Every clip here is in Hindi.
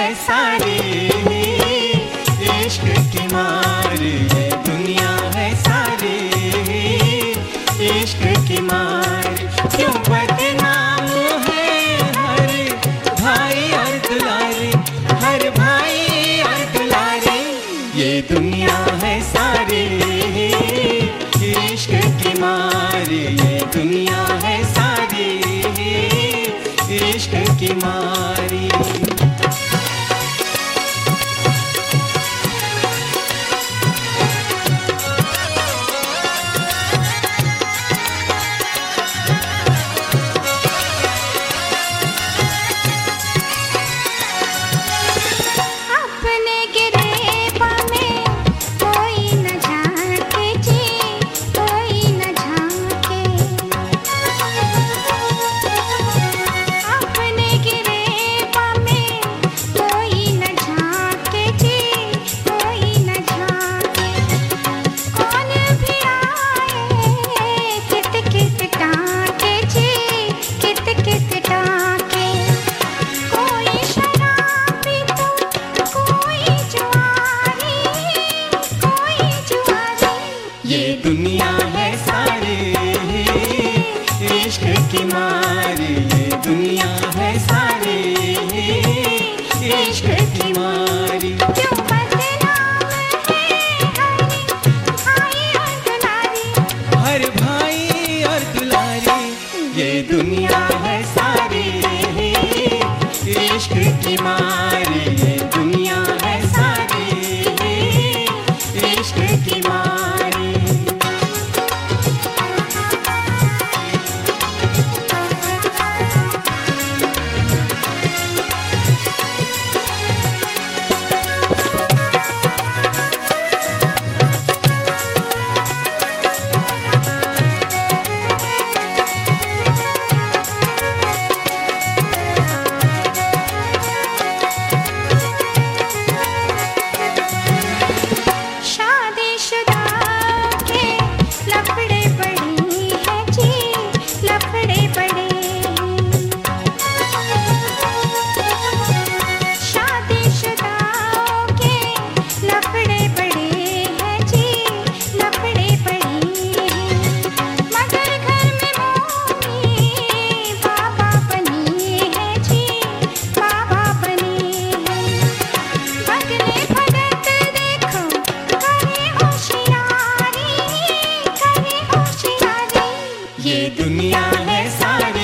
सारी, इश्क की मारी ये दुनिया है सारी, इश्क की मारी। क्यों बदनाम है हर भाई और दुलारी, हर भाई और दुलारी, ये दुनिया है सारी, इश्क की मारी ये दुनिया है सारी, इश्क की मारी। ये दुनिया है सारी, इश्क की मारी ये दुनिया है सारी, इश्क की मारी। क्यों बदनाम है हर भाई और दुलारी, ये दुनिया है सारी, इश्क की मारी ये दुनिया है सारी, इश्क की मारी। ये दुनिया है सारी,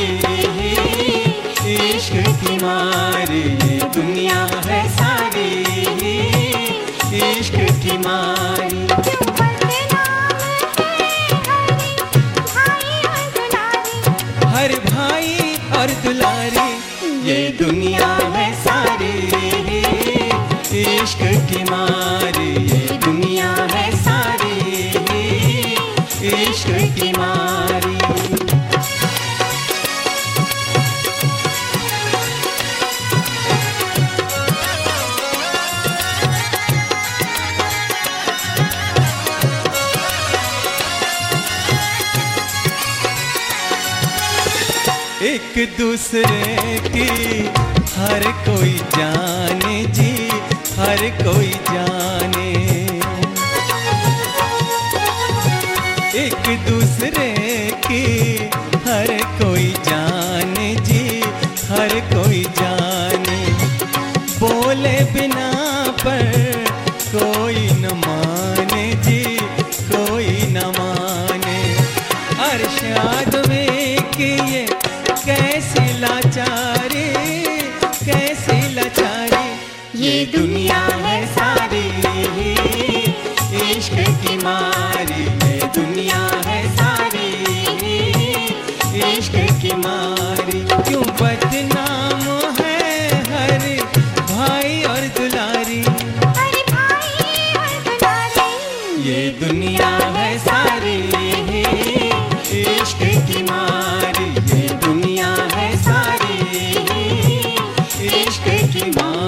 इश्क की मारी ये दुनिया है सारी, इश्क की मारी। क्यों बदनाम है हर भाई और दुलारी, ये दुनिया है सारी, इश्क की मारी ये दुनिया है सारी, इश्क की मारी। एक दूसरे की हर कोई जाने जी, हर कोई जाने, एक दूसरे की हर कोई जाने जी, हर कोई जाने। बोले बिना पर कोई न माने जी, कोई न माने। अरशाद में कि ये कैसी लाचारी, कैसी लाचारी, ये दुनिया है सारी, इश्क की मारी ये दुनिया है सारी, इश्क की मारी। क्यों बदनाम है हर भाई और दुलारी, हर भाई और दुलारी, ये दुनिया है सारी, इश्क की मारी ये दुनिया है सारी, इश्क की मारी।